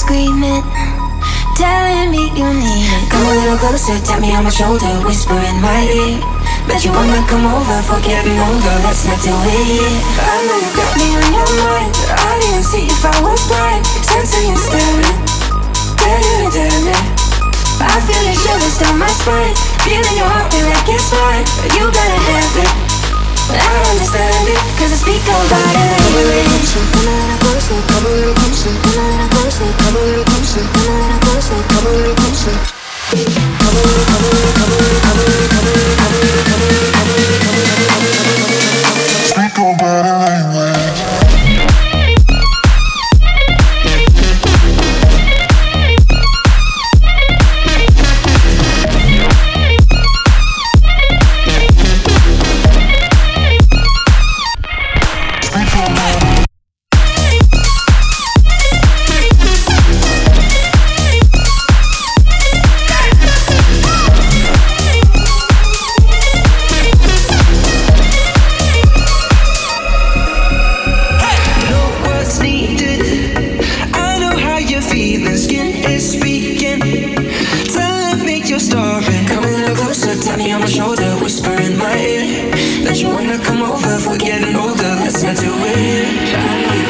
screaming, telling me you need it. Come a little closer, tap me on my shoulder, whisper in my ear. Bet you wanna come over, forget getting older, let's not do it. I know you got me on your mind. I didn't see if I was blind. Sensing you staring, damn it. I feel the shivers down my spine, feeling your heartbeat like it's mine. You gotta have it, I understand it, cause I speak about it like you is. Come a little closer, come a little closer, come a little closer, come a little closer, come a little closer, come a little closer. Come a little, come a little, come a little, come a little, come a little, come a little, come a little, come a little, come a little, come a little, come a little. Speak about it language. Tap me on my shoulder, whisper in my ear. Bet you wanna come over, if we're getting older, let's not do it. I know you